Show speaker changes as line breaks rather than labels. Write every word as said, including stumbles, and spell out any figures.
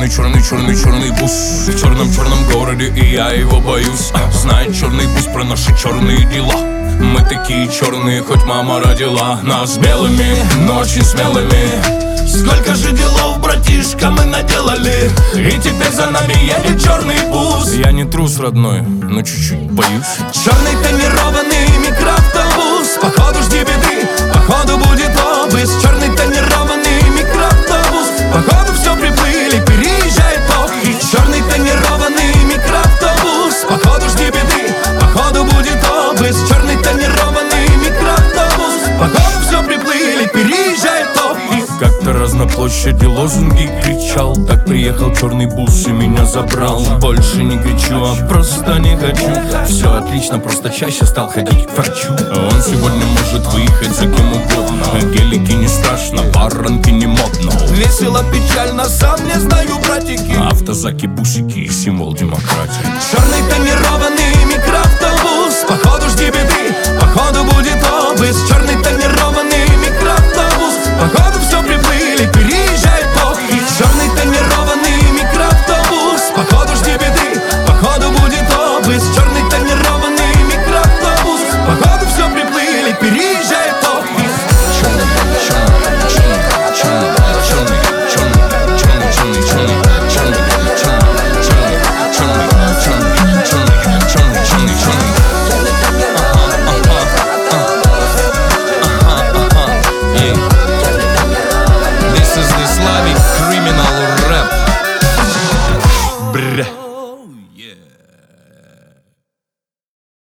черный, черный, черный, черный бус. В черном-черном городе, и я его боюсь. Знает черный бус про наши черные дела. Мы такие черные, хоть мама родила нас белыми, но очень смелыми. Сколько же делов, братишка, мы наделали, и теперь за нами едет черный бус. Я не трус, родной, но чуть-чуть боюсь. Черный тонированный микроавтобус. Походу жди беды, походу будет обыск. Черный тонированный микроавтобус. Походу все приплыли, переезжает охи. Черный тонированный микроавтобус. Походу жди беды, походу будет обыск. Черный тонированный микроавтобус. Походу все приплыли, переезжает охи. Как-то раз на площади лозунги кричал. Так приехал черный бус и меня забрал. Больше не кричу, а просто не хочу. Все отлично, просто чаще стал ходить к врачу. Он сегодня может выехать за кем угодно. Гелики не страшно, баранки не модно. Весело, печально, сам не знаю, братики. Автозаки, бусики, символ демократии. Черный тонированный микроавтобус. Походу жди беды, походу будет обыск. Черный тонированный